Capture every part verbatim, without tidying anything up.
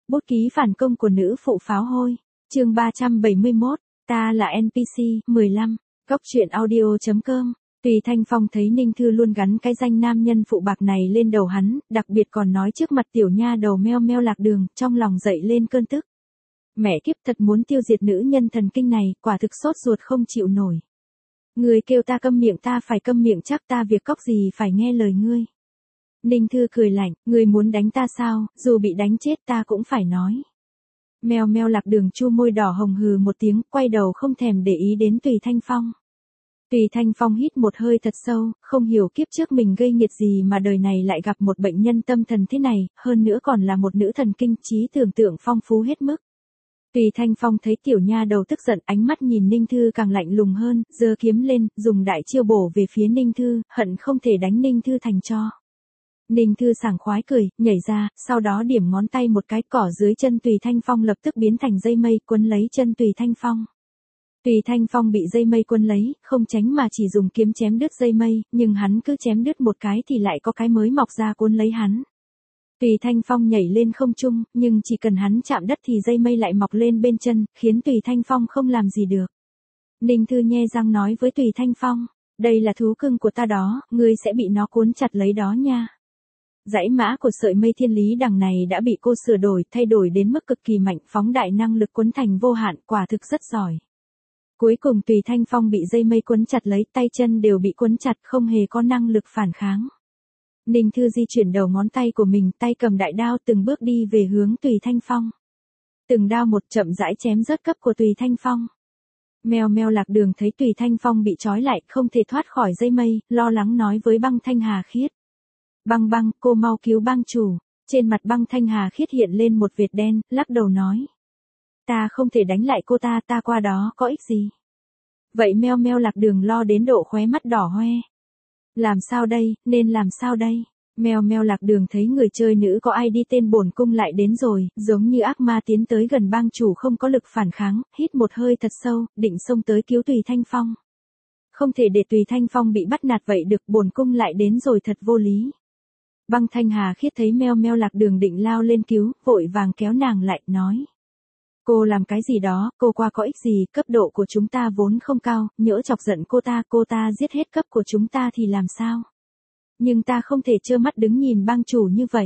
Bút ký phản công của nữ phụ pháo hôi. Chương ba trăm bảy mươi mốt, ta là en pê xê, mười lăm. Góc truyện audio chấm com. Tùy Thanh Phong thấy Ninh Thư luôn gắn cái danh nam nhân phụ bạc này lên đầu hắn, đặc biệt còn nói trước mặt tiểu nha đầu meo meo Lạc Đường, trong lòng dậy lên cơn tức. Mẹ kiếp, thật muốn tiêu diệt nữ nhân thần kinh này, quả thực sốt ruột không chịu nổi. Người kêu ta câm miệng ta phải câm miệng, chắc ta việc cóc gì phải nghe lời ngươi. Ninh Thư cười lạnh, ngươi muốn đánh ta sao, dù bị đánh chết ta cũng phải nói. Meo meo Lạc Đường chu môi đỏ hồng hừ một tiếng, quay đầu không thèm để ý đến Tùy Thanh Phong. Tùy Thanh Phong hít một hơi thật sâu, không hiểu kiếp trước mình gây nghiệt gì mà đời này lại gặp một bệnh nhân tâm thần thế này, hơn nữa còn là một nữ thần kinh, trí tưởng tượng phong phú hết mức. Tùy Thanh Phong thấy tiểu nha đầu tức giận, ánh mắt nhìn Ninh Thư càng lạnh lùng hơn, giơ kiếm lên, dùng đại chiêu bổ về phía Ninh Thư, hận không thể đánh Ninh Thư thành tro. Ninh Thư sảng khoái cười, nhảy ra, sau đó điểm ngón tay một cái, cỏ dưới chân Tùy Thanh Phong lập tức biến thành dây mây, quấn lấy chân Tùy Thanh Phong. Tùy Thanh Phong bị dây mây quấn lấy, không tránh mà chỉ dùng kiếm chém đứt dây mây, nhưng hắn cứ chém đứt một cái thì lại có cái mới mọc ra cuốn lấy hắn. Tùy Thanh Phong nhảy lên không trung, nhưng chỉ cần hắn chạm đất thì dây mây lại mọc lên bên chân, khiến Tùy Thanh Phong không làm gì được. Ninh Thư nhe răng nói với Tùy Thanh Phong, đây là thú cưng của ta đó, ngươi sẽ bị nó cuốn chặt lấy đó nha. Dãy mã của sợi mây thiên lý đằng này đã bị cô sửa đổi, thay đổi đến mức cực kỳ mạnh, phóng đại năng lực cuốn thành vô hạn, quả thực rất giỏi. Cuối cùng Tùy Thanh Phong bị dây mây cuốn chặt lấy, tay chân đều bị cuốn chặt, không hề có năng lực phản kháng. Ninh Thư di chuyển đầu ngón tay của mình, tay cầm đại đao từng bước đi về hướng Tùy Thanh Phong. Từng đao một chậm rãi chém rớt cấp của Tùy Thanh Phong. Meo meo Lạc Đường thấy Tùy Thanh Phong bị trói lại, không thể thoát khỏi dây mây, lo lắng nói với Băng Thanh Hà Khiết. Băng băng, cô mau cứu băng chủ. Trên mặt Băng Thanh Hà Khiết hiện lên một vệt đen, lắc đầu nói. Ta không thể đánh lại cô ta, ta qua đó có ích gì. Vậy meo meo Lạc Đường lo đến độ khóe mắt đỏ hoe. Làm sao đây, nên làm sao đây? Meo meo Lạc Đường thấy người chơi nữ có i đê tên bổn cung lại đến rồi, giống như ác ma tiến tới gần bang chủ không có lực phản kháng, hít một hơi thật sâu, định xông tới cứu Tùy Thanh Phong. Không thể để Tùy Thanh Phong bị bắt nạt vậy được, bổn cung lại đến rồi, thật vô lý. Băng Thanh Hà Khiết thấy meo meo Lạc Đường định lao lên cứu, vội vàng kéo nàng lại, nói. Cô làm cái gì đó, cô qua có ích gì, cấp độ của chúng ta vốn không cao, nhỡ chọc giận cô ta, cô ta giết hết cấp của chúng ta thì làm sao? Nhưng ta không thể trơ mắt đứng nhìn bang chủ như vậy.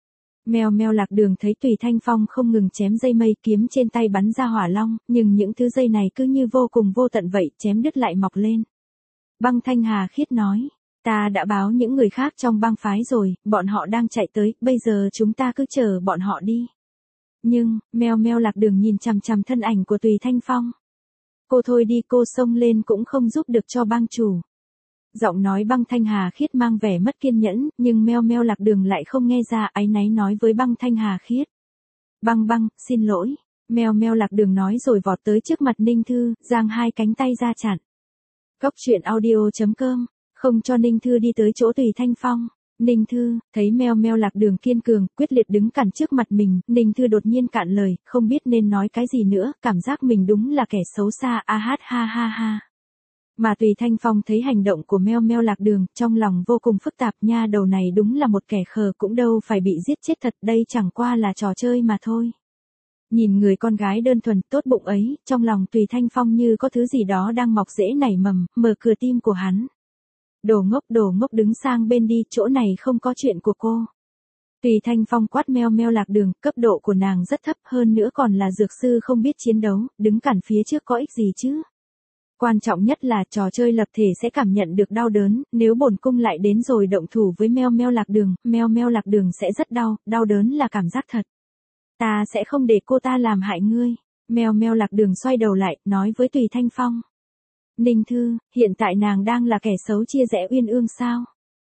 Meo meo Lạc Đường thấy Tùy Thanh Phong không ngừng chém dây mây, kiếm trên tay bắn ra hỏa long, nhưng những thứ dây này cứ như vô cùng vô tận vậy, chém đứt lại mọc lên. Băng Thanh Hà Khiết nói, ta đã báo những người khác trong bang phái rồi, bọn họ đang chạy tới, bây giờ chúng ta cứ chờ bọn họ đi. Nhưng, meo meo Lạc Đường nhìn chằm chằm thân ảnh của Tùy Thanh Phong. Cô thôi đi, cô xông lên cũng không giúp được cho bang chủ. Giọng nói Băng Thanh Hà Khiết mang vẻ mất kiên nhẫn, nhưng meo meo Lạc Đường lại không nghe ra, áy náy nói với Băng Thanh Hà Khiết. Băng băng, xin lỗi. Meo meo Lạc Đường nói rồi vọt tới trước mặt Ninh Thư, giang hai cánh tay ra chặn. Góc truyện audio chấm com, không cho Ninh Thư đi tới chỗ Tùy Thanh Phong. Ninh Thư, thấy meo meo Lạc Đường kiên cường, quyết liệt đứng cản trước mặt mình, Ninh Thư đột nhiên cạn lời, không biết nên nói cái gì nữa, cảm giác mình đúng là kẻ xấu xa, a hát ha ha ha. Mà Tùy Thanh Phong thấy hành động của meo meo Lạc Đường, trong lòng vô cùng phức tạp, nha đầu này đúng là một kẻ khờ, cũng đâu phải bị giết chết thật, đây chẳng qua là trò chơi mà thôi. Nhìn người con gái đơn thuần, tốt bụng ấy, trong lòng Tùy Thanh Phong như có thứ gì đó đang mọc rễ nảy mầm, mở cửa tim của hắn. Đồ ngốc, đồ ngốc, đứng sang bên đi, chỗ này không có chuyện của cô. Tùy Thanh Phong quát meo meo Lạc Đường, cấp độ của nàng rất thấp, hơn nữa còn là dược sư không biết chiến đấu, đứng cản phía trước có ích gì chứ. Quan trọng nhất là trò chơi lập thể sẽ cảm nhận được đau đớn, nếu bổn cung lại đến rồi động thủ với meo meo Lạc Đường, meo meo Lạc Đường sẽ rất đau, đau đớn là cảm giác thật. Ta sẽ không để cô ta làm hại ngươi. Meo meo Lạc Đường xoay đầu lại, nói với Tùy Thanh Phong. Ninh Thư, hiện tại nàng đang là kẻ xấu chia rẽ uyên ương sao?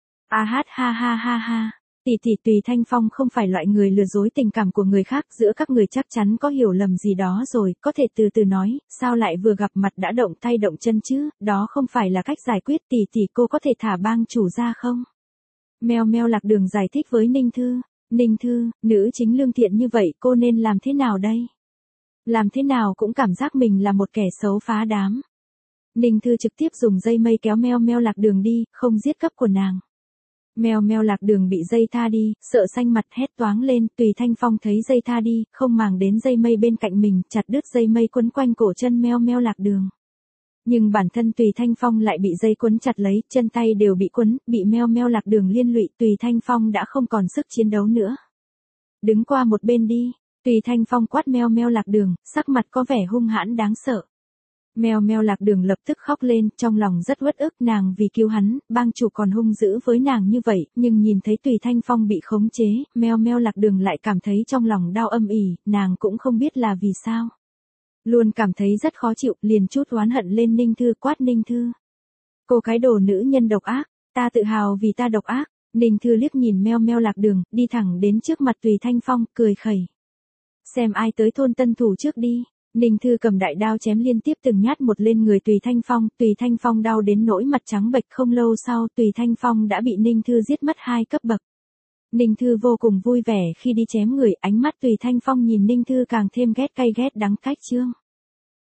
A hát ha ha ha ha. Tỷ tỷ Tùy Thanh Phong không phải loại người lừa dối tình cảm của người khác, giữa các người chắc chắn có hiểu lầm gì đó rồi, có thể từ từ nói, sao lại vừa gặp mặt đã động tay động chân chứ, đó không phải là cách giải quyết, tỷ tỷ cô có thể thả bang chủ ra không? Meo meo Lạc Đường giải thích với Ninh Thư, Ninh Thư, nữ chính lương thiện như vậy cô nên làm thế nào đây? Làm thế nào cũng cảm giác mình là một kẻ xấu phá đám. Ninh Thư trực tiếp dùng dây mây kéo meo meo Lạc Đường đi, không giết cấp của nàng. Meo meo lạc đường bị dây tha đi, sợ xanh mặt hét toáng lên, Tùy Thanh Phong thấy dây tha đi, không màng đến dây mây bên cạnh mình, chặt đứt dây mây quấn quanh cổ chân meo meo lạc đường. Nhưng bản thân Tùy Thanh Phong lại bị dây quấn chặt lấy, chân tay đều bị quấn, bị meo meo lạc đường liên lụy, Tùy Thanh Phong đã không còn sức chiến đấu nữa. Đứng qua một bên đi, Tùy Thanh Phong quát meo meo lạc đường, sắc mặt có vẻ hung hãn đáng sợ. Meo meo lạc đường lập tức khóc lên, trong lòng rất uất ức, nàng vì cứu hắn, bang chủ còn hung dữ với nàng như vậy, nhưng nhìn thấy Tùy Thanh Phong bị khống chế, meo meo lạc đường lại cảm thấy trong lòng đau âm ỉ, nàng cũng không biết là vì sao. Luôn cảm thấy rất khó chịu, liền chút oán hận lên Ninh Thư, quát Ninh Thư. Cô cái đồ nữ nhân độc ác, ta tự hào vì ta độc ác. Ninh Thư liếc nhìn meo meo lạc đường, đi thẳng đến trước mặt Tùy Thanh Phong, cười khẩy. Xem ai tới thôn tân thủ trước đi. Ninh Thư cầm đại đao chém liên tiếp từng nhát một lên người Tùy Thanh Phong, Tùy Thanh Phong đau đến nỗi mặt trắng bệch, không lâu sau Tùy Thanh Phong đã bị Ninh Thư giết mất hai cấp bậc. Ninh Thư vô cùng vui vẻ khi đi chém người, ánh mắt Tùy Thanh Phong nhìn Ninh Thư càng thêm ghét cay ghét đắng cách chương.